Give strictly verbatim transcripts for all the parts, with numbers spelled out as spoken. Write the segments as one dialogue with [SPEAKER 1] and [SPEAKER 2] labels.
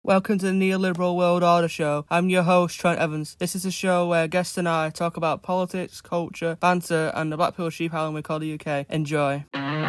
[SPEAKER 1] Welcome to the Neoliberal World Order Show. I'm your host, Trent Evans. This is a show where guests and I talk about politics, culture, banter, and the Blackpool sheep island we call the U K. Enjoy.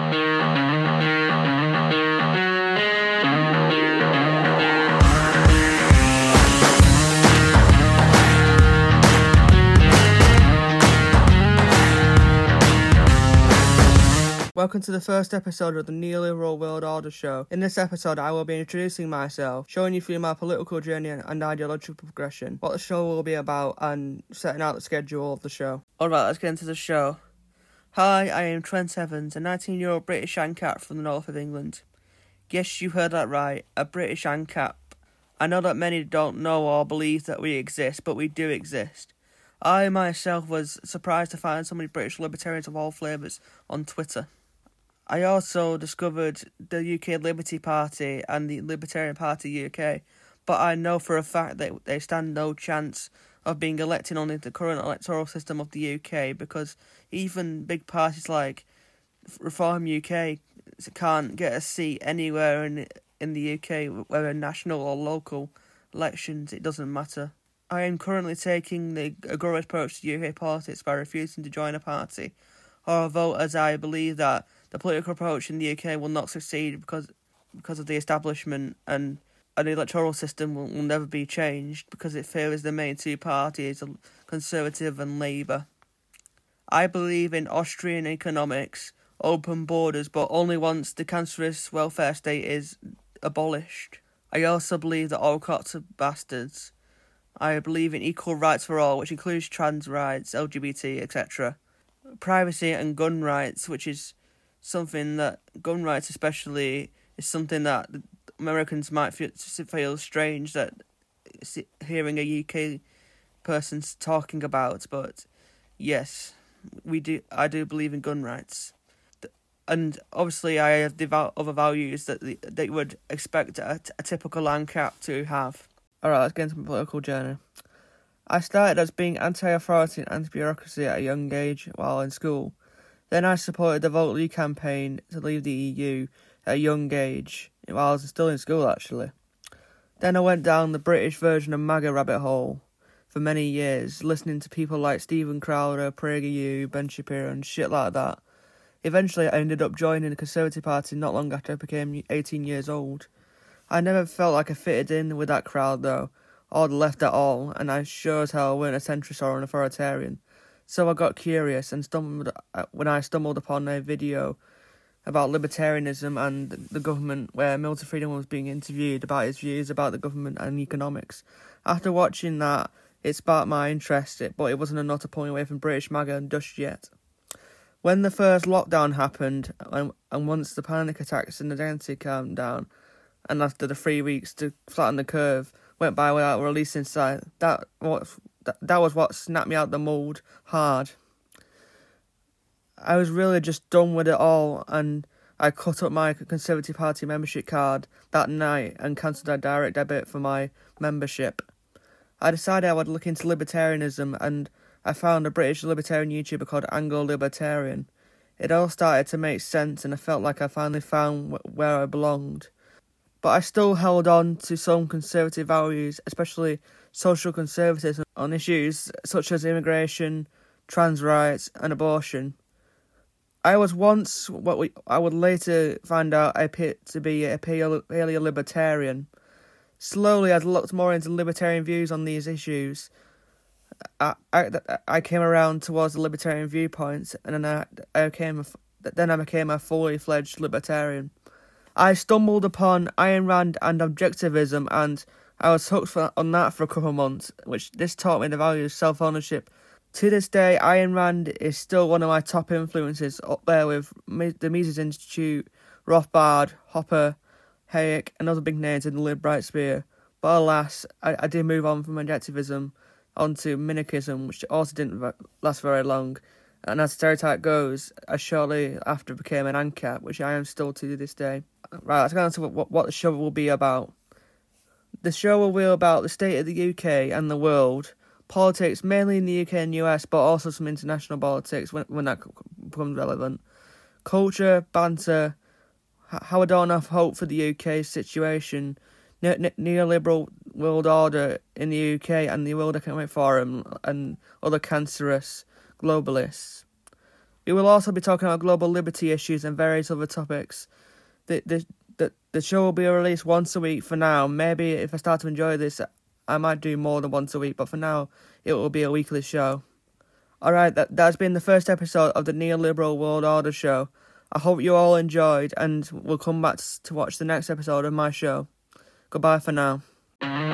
[SPEAKER 1] Welcome to the first episode of the Neoliberal World Order Show. In this episode, I will be introducing myself, showing you through my political journey and ideological progression, what the show will be about, and setting out the schedule of the show. Alright, let's get into the show. Hi, I am Trent Evans, a nineteen-year-old British ANCAP from the north of England. Yes, you heard that right, a British ANCAP. I know that many don't know or believe that we exist, but we do exist. I myself was surprised to find so many British libertarians of all flavours on Twitter. I also discovered the U K Liberty Party and the Libertarian Party U K, but I know for a fact that they stand no chance of being elected under the current electoral system of the U K, because even big parties like Reform U K can't get a seat anywhere in in the U K, whether national or local elections, it doesn't matter. I am currently taking the agora approach to U K politics by refusing to join a party or vote, as I believe that the political approach in the U K will not succeed because because of the establishment, and an electoral system will, will never be changed because it favours the main two parties, Conservative and Labour. I believe in Austrian economics, open borders, but only once the cancerous welfare state is abolished. I also believe that all cops are bastards. I believe in equal rights for all, which includes trans rights, L G B T, et cetera. Privacy and gun rights, which is something that, gun rights especially, is something that Americans might feel, feel strange that hearing a U K person talking about, but yes, we do. I do believe in gun rights, and obviously I have the other values that they would expect a, a typical ANCAP to have. Alright, let's get into my political journey. I started as being anti-authority and anti-bureaucracy at a young age while in school. Then I supported the Vote Leave campaign to leave the E U at a young age, while I was still in school actually. Then I went down the British version of MAGA rabbit hole for many years, listening to people like Stephen Crowder, PragerU, Ben Shapiro and shit like that. Eventually I ended up joining the Conservative Party not long after I became eighteen years old. I never felt like I fitted in with that crowd though, or the left at all, and I sure as hell weren't a centrist or an authoritarian. So I got curious and stumbled when I stumbled upon a video about libertarianism and the government, where Milton Friedman was being interviewed about his views about the government and economics. After watching that, it sparked my interest, but it wasn't enough to pull me away from British MAGA just yet. When the first lockdown happened, and, and once the panic attacks and identity calmed down, and after the three weeks to flatten the curve went by without releasing sight, that what that, that was what snapped me out the mould hard. I was really just done with it all, and I cut up my Conservative Party membership card that night and cancelled a direct debit for my membership. I decided I would look into libertarianism, and I found a British libertarian YouTuber called Anglo Libertarian. It all started to make sense, and I felt like I finally found where I belonged. But I still held on to some conservative values, especially social conservatism, on issues such as immigration, trans rights and abortion. I was once what we, I would later find out I picked to be a paleo-libertarian. Slowly, as I looked more into libertarian views on these issues, I, I, I came around towards the libertarian viewpoints, and then I, I came a, then I became a fully fledged libertarian. I stumbled upon Ayn Rand and objectivism, and I was hooked for, on that for a couple of months, which this taught me the value of self-ownership. To this day, Ayn Rand is still one of my top influences, up there with the Mises Institute, Rothbard, Hopper, Hayek, and other big names in the Lib Right sphere. But alas, I, I did move on from objectivism onto minarchism, which also didn't last very long. And as stereotype goes, I shortly after became an ANCAP, which I am still to this day. Right, let's go on to what, what the show will be about. The show will be about the state of the U K and the world, politics mainly in the U K and U S, but also some international politics when, when that becomes relevant, culture, banter, how I don't have hope for the U K situation, ne- ne- neoliberal world order in the U K and the World Economic Forum and other cancerous globalists. We will also be talking about global liberty issues and various other topics. The, the, the, the show will be released once a week for now. Maybe if I start to enjoy this, I might do more than once a week, but for now, it will be a weekly show. Alright, that, that's been the first episode of the Neoliberal World Order show. I hope you all enjoyed and will come back to watch the next episode of my show. Goodbye for now.